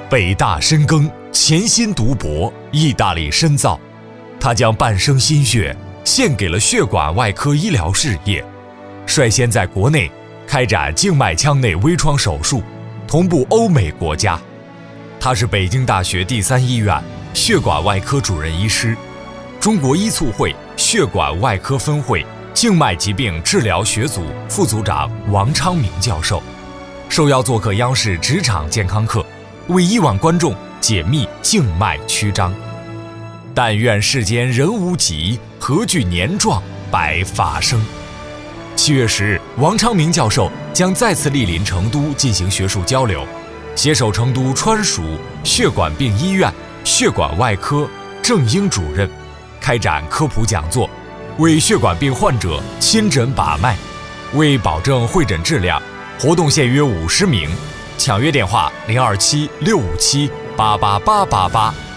北大深耕，潜心读博，意大利深造。他将半生心血献给了血管外科医疗事业，率先在国内开展静脉腔内微创手术，同步欧美国家。他是北京大学第三医院血管外科主任医师，中国医促会血管外科分会静脉疾病治疗学组副组长王昌明教授，受邀做客央视职场健康课，为亿万观众解密静脉曲张。但愿世间人无极，何惧年壮白发生。7月10日，王昌明教授将再次莅临成都进行学术交流，携手成都川蜀血管病医院血管外科郑英主任，开展科普讲座，为血管病患者亲诊把脉。为保证会诊质量，活动限约50名，抢约电话027-657-88888。